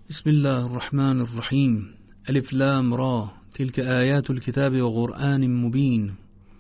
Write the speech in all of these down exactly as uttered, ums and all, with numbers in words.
بسم الله الرحمن الرحيم. ألف لام را، تلك آيات الكتاب وقرآن مبين.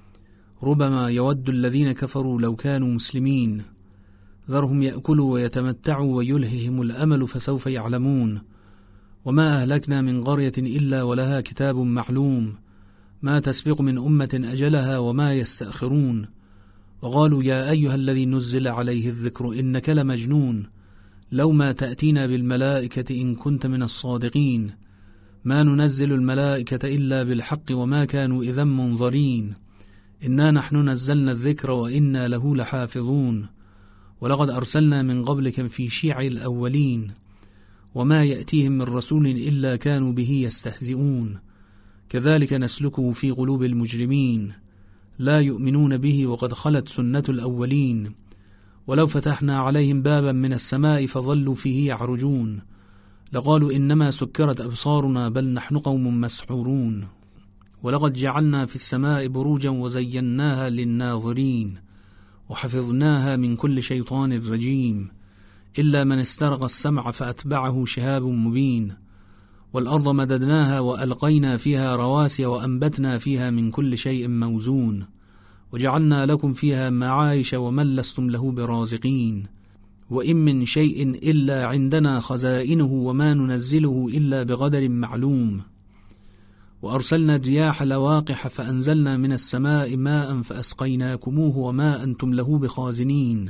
ربما يود الذين كفروا لو كانوا مسلمين، ذرهم يأكلوا ويتمتعوا ويلههم الأمل فسوف يعلمون. وما أهلكنا من قرية إلا ولها كتاب معلوم، ما تسبق من أمة أجلها وما يستأخرون. وقالوا يا أيها الذي نزل عليه الذكر إنك لمجنون، لو ما تأتينا بالملائكة إن كنت من الصادقين، ما ننزل الملائكة إلا بالحق وما كانوا إذا منظرين. إنا نحن نزلنا الذكر وإنا له لحافظون، ولقد أرسلنا من قبلك في شيع الأولين، وما يأتيهم من رسول إلا كانوا به يستهزئون. كذلك نسلكه في قلوب المجرمين، لا يؤمنون به وقد خلت سنة الأولين. ولو فتحنا عليهم بابا من السماء فظلوا فيه يعرجون، لقالوا إنما سكرت أبصارنا بل نحن قوم مسحورون. ولقد جعلنا في السماء بروجا وزيناها للناظرين، وحفظناها من كل شيطان رجيم، إلا من استرق السمع فأتبعه شهاب مبين. والأرض مددناها وألقينا فيها رواسي وأنبتنا فيها من كل شيء موزون، وجعلنا لكم فيها معايش ومن لستم له برازقين. وإن من شيء إلا عندنا خزائنه وما ننزله إلا بقدر معلوم. وأرسلنا الرياح لواقح فأنزلنا من السماء ماء فأسقيناكموه وما أنتم له بخازنين.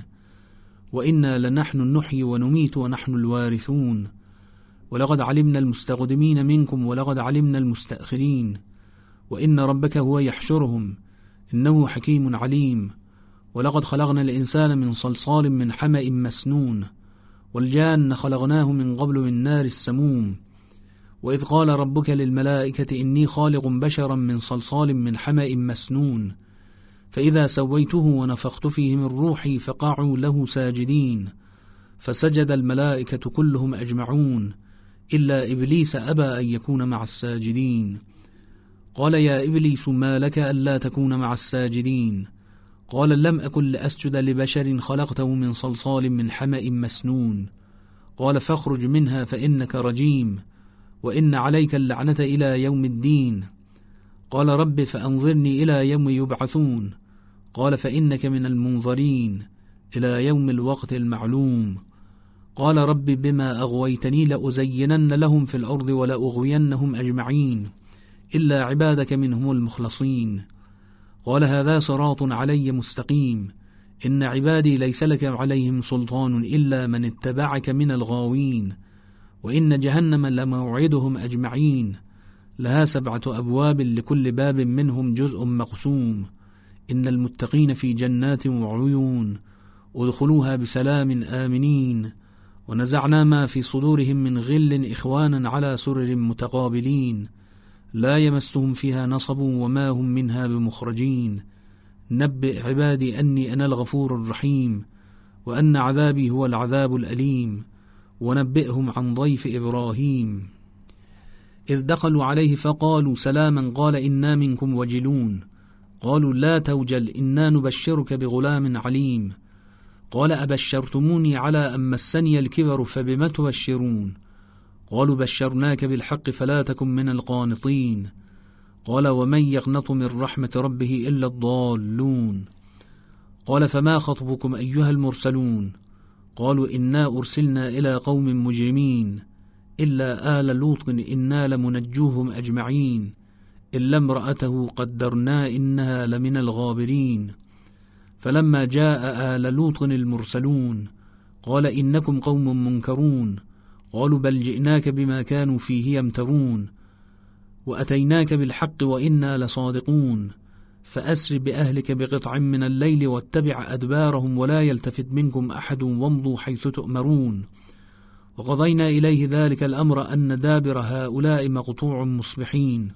وإنا لنحن نحيي ونميت ونحن الوارثون. ولقد علمنا المستقدمين منكم ولقد علمنا المستأخرين، وإن ربك هو يحشرهم إنه حكيم عليم. ولقد خلقنا الإنسان من صلصال من حمأ مسنون، والجان خلقناه من قبل من نار السموم. وإذ قال ربك للملائكة إني خالق بشرا من صلصال من حمأ مسنون، فإذا سويته ونفخت فيه من روحي فقعوا له ساجدين. فسجد الملائكة كلهم أجمعون إلا إبليس أبى أن يكون مع الساجدين. قال يا إبليس ما لك ألا تكون مع الساجدين؟ قال لم أكن لأسجد لبشر خلقته من صلصال من حمأ مسنون. قال فاخرج منها فإنك رجيم، وإن عليك اللعنة إلى يوم الدين. قال رب فأنظرني إلى يوم يبعثون. قال فإنك من المنظرين إلى يوم الوقت المعلوم. قال رب بما أغويتني لأزينن لهم في الأرض ولأغوينهم أجمعين إلا عبادك منهم المخلصين. قال هذا صراط علي مستقيم، إن عبادي ليس لك عليهم سلطان إلا من اتبعك من الغاوين. وإن جهنم لموعدهم أجمعين، لها سبعة أبواب لكل باب منهم جزء مقسوم. إن المتقين في جنات وعيون، ادخلوها بسلام آمنين. ونزعنا ما في صدورهم من غل إخوانا على سرر متقابلين، لا يمسهم فيها نصب وما هم منها بمخرجين. نبئ عبادي أني أنا الغفور الرحيم، وأن عذابي هو العذاب الأليم. ونبئهم عن ضيف إبراهيم إذ دخلوا عليه فقالوا سلاما قال إنا منكم وجلون. قالوا لا توجل إنا نبشرك بغلام عليم. قال أبشرتموني على أن مسني الكبر فبم تبشرون؟ قالوا بشرناك بالحق فلا تكن من القانطين. قال ومن يقنط من رحمة ربه إلا الضالون. قال فما خطبكم أيها المرسلون؟ قالوا إنا أرسلنا إلى قوم مجرمين إلا آل لوط إنا لمنجوهم أجمعين إلا امرأته قدرنا إنها لمن الغابرين. فلما جاء آل لوط المرسلون قال إنكم قوم منكرون. قالوا بل جئناك بما كانوا فيه يمترون، وأتيناك بالحق وإنا لصادقون. فأسر بأهلك بقطع من الليل واتبع أدبارهم ولا يلتفت منكم أحد وامضوا حيث تؤمرون. وقضينا إليه ذلك الأمر أن دابر هؤلاء مقطوع مصبحين.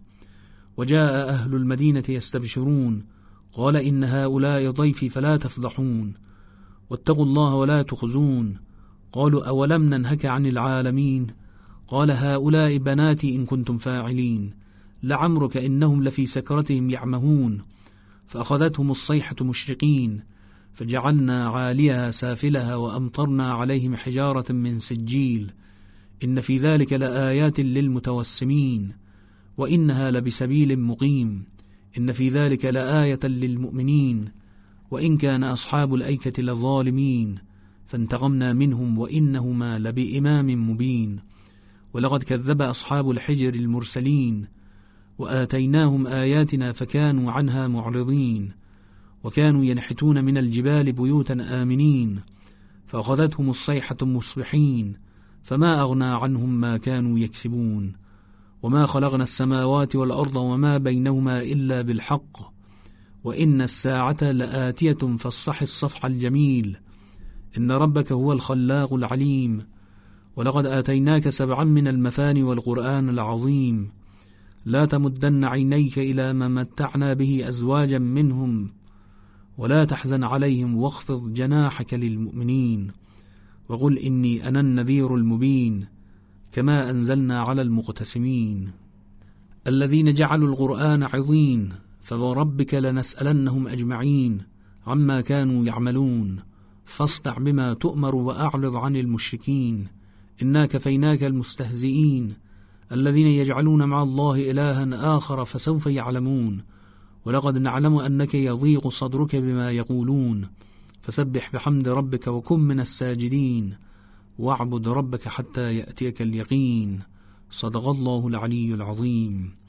وجاء أهل المدينة يستبشرون قال إن هؤلاء ضيفي فلا تفضحون، واتقوا الله ولا تخزون. قالوا أولم ننهك عن العالمين؟ قال هؤلاء بناتي إن كنتم فاعلين، لعمرك إنهم لفي سكرتهم يعمهون. فأخذتهم الصيحة مشرقين، فجعلنا عاليها سافلها وأمطرنا عليهم حجارة من سجيل إن في ذلك لآيات للمتوسمين وإنها لبسبيل مقيم إن في ذلك لآية للمؤمنين وإن كان أصحاب الأيكة لظالمين فانتقمنا منهم وإنهما لبإمام مبين ولقد كذب أصحاب الحجر المرسلين وآتيناهم آياتنا فكانوا عنها معرضين وكانوا ينحتون من الجبال بيوتا آمنين فأخذتهم الصيحة مصبحين فما أغنى عنهم ما كانوا يكسبون وما خلقنا السماوات والأرض وما بينهما إلا بالحق وإن الساعة لآتية فاصفح الصفح الجميل إن ربك هو الخلاق العليم ولقد آتيناك سبعا من المثاني والقرآن العظيم لا تمدن عينيك إلى ما متعنا به أزواجا منهم ولا تحزن عليهم واخفض جناحك للمؤمنين وقل إني أنا النذير المبين كما أنزلنا على المقتسمين الذين جعلوا القرآن عظيم فوربك لنسألنهم أجمعين عما كانوا يعملون فاصدع بما تؤمر وأعرض عن المشركين إنا كفيناك المستهزئين الذين يجعلون مع الله إلها آخر فسوف يعلمون ولقد نعلم أنك يضيق صدرك بما يقولون فسبح بحمد ربك وكن من الساجدين واعبد ربك حتى يأتيك اليقين صدق الله العلي العظيم.